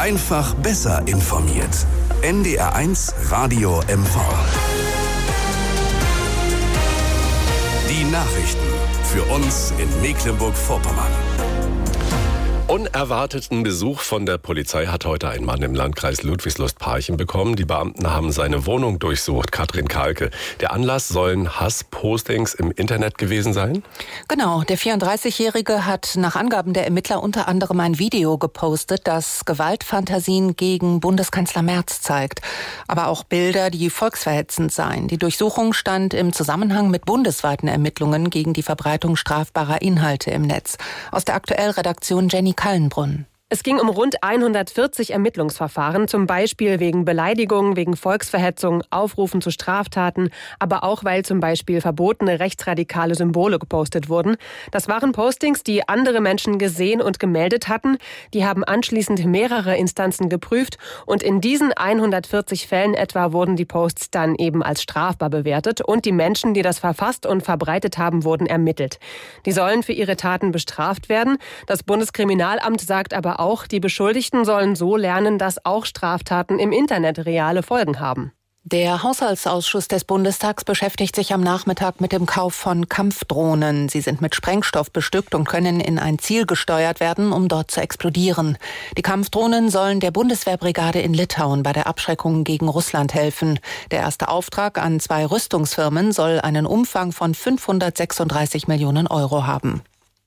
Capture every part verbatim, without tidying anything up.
Einfach besser informiert. N D R eins Radio M V. Die Nachrichten für uns in Mecklenburg-Vorpommern. Unerwarteten Besuch von der Polizei hat heute ein Mann im Landkreis Ludwigslust-Parchim bekommen. Die Beamten haben seine Wohnung durchsucht. Katrin Kahlke. Der Anlass sollen Hasspostings im Internet gewesen sein? Genau. Der vierunddreißigjährige hat nach Angaben der Ermittler unter anderem ein Video gepostet, das Gewaltfantasien gegen Bundeskanzler Merz zeigt. Aber auch Bilder, die volksverhetzend seien. Die Durchsuchung stand im Zusammenhang mit bundesweiten Ermittlungen gegen die Verbreitung strafbarer Inhalte im Netz. Aus der Aktuell-Redaktion Jenny Kallenbrunn. Es ging um rund hundertvierzig Ermittlungsverfahren, zum Beispiel wegen Beleidigung, wegen Volksverhetzung, Aufrufen zu Straftaten, aber auch weil zum Beispiel verbotene rechtsradikale Symbole gepostet wurden. Das waren Postings, die andere Menschen gesehen und gemeldet hatten. Die haben anschließend mehrere Instanzen geprüft und in diesen hundertvierzig Fällen etwa wurden die Posts dann eben als strafbar bewertet und die Menschen, die das verfasst und verbreitet haben, wurden ermittelt. Die sollen für ihre Taten bestraft werden. Das Bundeskriminalamt sagt aber auch, die Beschuldigten sollen so lernen, dass auch Straftaten im Internet reale Folgen haben. Der Haushaltsausschuss des Bundestags beschäftigt sich am Nachmittag mit dem Kauf von Kampfdrohnen. Sie sind mit Sprengstoff bestückt und können in ein Ziel gesteuert werden, um dort zu explodieren. Die Kampfdrohnen sollen der Bundeswehrbrigade in Litauen bei der Abschreckung gegen Russland helfen. Der erste Auftrag an zwei Rüstungsfirmen soll einen Umfang von fünfhundertsechsunddreißig Millionen Euro haben.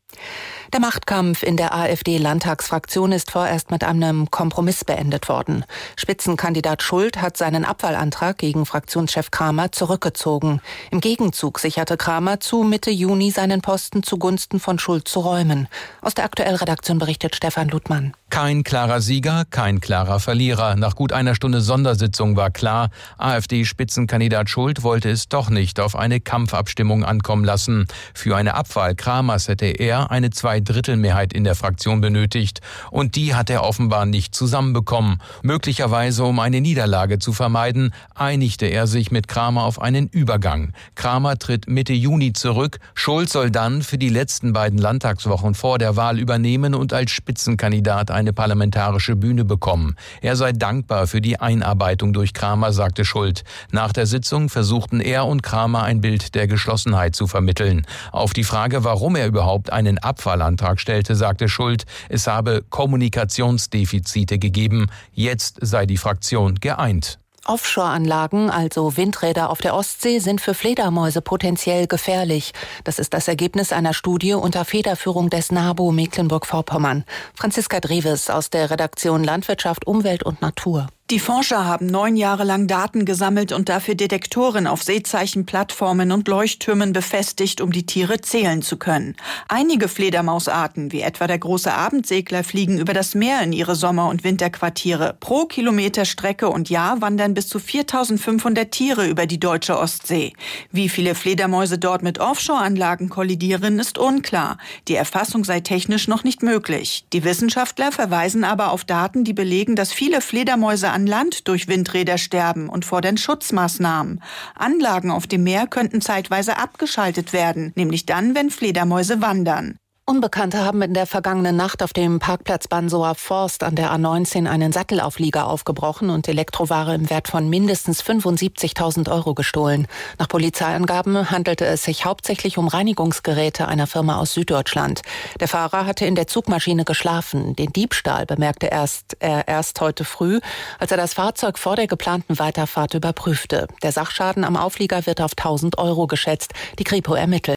Der Machtkampf in der AfD-Landtagsfraktion ist vorerst mit einem Kompromiss beendet worden. Spitzenkandidat Schult hat seinen Abwahlantrag gegen Fraktionschef Kramer zurückgezogen. Im Gegenzug sicherte Kramer zu, Mitte Juni seinen Posten zugunsten von Schult zu räumen. Aus der Aktuell-Redaktion berichtet Stefan Ludmann. Kein klarer Sieger, kein klarer Verlierer. Nach gut einer Stunde Sondersitzung war klar, AfD-Spitzenkandidat Schult wollte es doch nicht auf eine Kampfabstimmung ankommen lassen. Für eine Abwahl Kramers hätte er eine Zweidrittelmehrheit in der Fraktion benötigt. Und die hat er offenbar nicht zusammenbekommen. Möglicherweise, um eine Niederlage zu vermeiden, einigte er sich mit Kramer auf einen Übergang. Kramer tritt Mitte Juni zurück. Schult soll dann für die letzten beiden Landtagswochen vor der Wahl übernehmen und als Spitzenkandidat eine parlamentarische Bühne bekommen. Er sei dankbar für die Einarbeitung durch Kramer, sagte Schult. Nach der Sitzung versuchten er und Kramer ein Bild der Geschlossenheit zu vermitteln. Auf die Frage, warum er überhaupt einen Abwahlantrag stellte, sagte Schult, es habe Kommunikationsdefizite gegeben. Jetzt sei die Fraktion geeint. Offshore-Anlagen, also Windräder auf der Ostsee, sind für Fledermäuse potenziell gefährlich. Das ist das Ergebnis einer Studie unter Federführung des NABU Mecklenburg-Vorpommern. Franziska Dreves aus der Redaktion Landwirtschaft, Umwelt und Natur. Die Forscher haben neun Jahre lang Daten gesammelt und dafür Detektoren auf Seezeichenplattformen und Leuchttürmen befestigt, um die Tiere zählen zu können. Einige Fledermausarten, wie etwa der große Abendsegler, fliegen über das Meer in ihre Sommer- und Winterquartiere. Pro Kilometer Strecke und Jahr wandern bis zu viertausendfünfhundert Tiere über die deutsche Ostsee. Wie viele Fledermäuse dort mit Offshore-Anlagen kollidieren, ist unklar. Die Erfassung sei technisch noch nicht möglich. Die Wissenschaftler verweisen aber auf Daten, die belegen, dass viele Fledermäuse an Land durch Windräder sterben und fordern Schutzmaßnahmen. Anlagen auf dem Meer könnten zeitweise abgeschaltet werden, nämlich dann, wenn Fledermäuse wandern. Unbekannte haben in der vergangenen Nacht auf dem Parkplatz Bansoer Forst an der A neunzehn einen Sattelauflieger aufgebrochen und Elektroware im Wert von mindestens fünfundsiebzigtausend Euro gestohlen. Nach Polizeiangaben handelte es sich hauptsächlich um Reinigungsgeräte einer Firma aus Süddeutschland. Der Fahrer hatte in der Zugmaschine geschlafen. Den Diebstahl bemerkte erst, er erst heute früh, als er das Fahrzeug vor der geplanten Weiterfahrt überprüfte. Der Sachschaden am Auflieger wird auf tausend Euro geschätzt. Die Kripo ermittelt.